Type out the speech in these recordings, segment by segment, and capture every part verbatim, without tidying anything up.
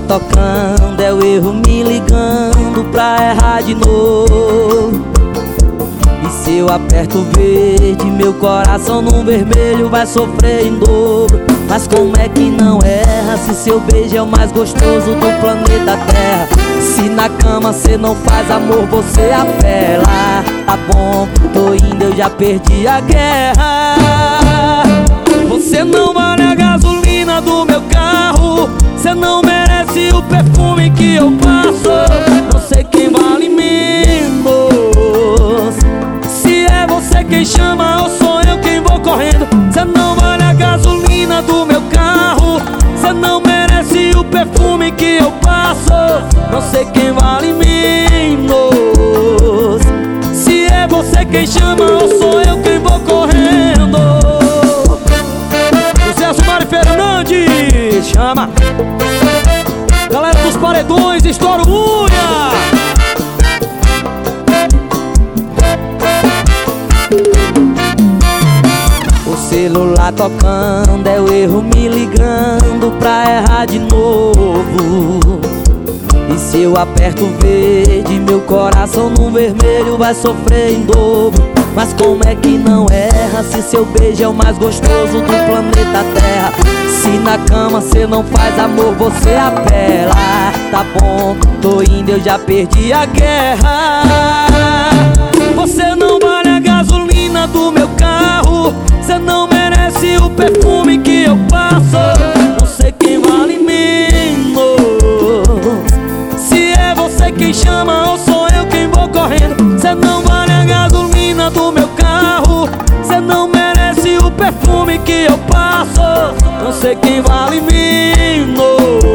tocando, é o erro me ligando pra errar de novo. E se eu aperto o verde, meu coração no vermelho vai sofrer em dobro. Mas como é que não erra se seu beijo é o mais gostoso do planeta Terra? Se na cama cê não faz amor, você apela. Tá bom, tô indo, eu já perdi a guerra. Você não vale a gasolina do meu carro, cê não merece o perfume que eu passo. Não sei quem vale menos, se é você quem chama ou sou eu quem vou correndo. Cê não vale a gasolina do meu carro, cê não merece o perfume que eu passo. Não sei quem vale menos, se é você quem chama ou sou eu quem vou correndo. Sucesso, Mari Fernandes, chama. Galera dos paredões, estoura o unha. O celular tocando, é o erro me ligando pra errar de novo. E se eu aperto o verde, meu coração no vermelho vai sofrer em dobro. Mas como é que não erra se seu beijo é o mais gostoso do planeta Terra? Se na cama cê não faz amor, você apela. Tá bom, tô indo, eu já perdi a guerra. Você não vale a gasolina do meu carro, cê não merece o perfume que eu passo. Não sei quem vale menos, se é você quem chama ou sou eu quem vou correndo. Cê não vale a gasolina do meu carro, cê não merece o perfume que eu passo. Não sei quem vale menos,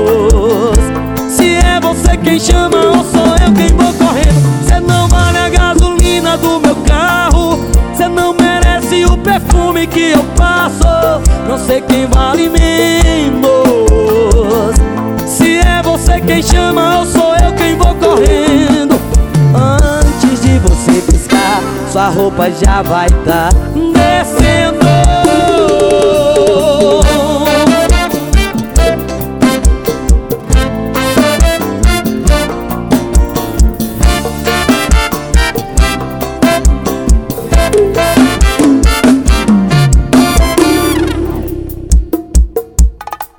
se é você quem chama ou sou eu quem vou correndo. Cê não vale a gasolina do meu carro, cê não merece o perfume que eu passo. Não sei quem vale menos, se é você quem chama ou sou eu quem vou correndo. Antes de você piscar, sua roupa já vai tá descendo.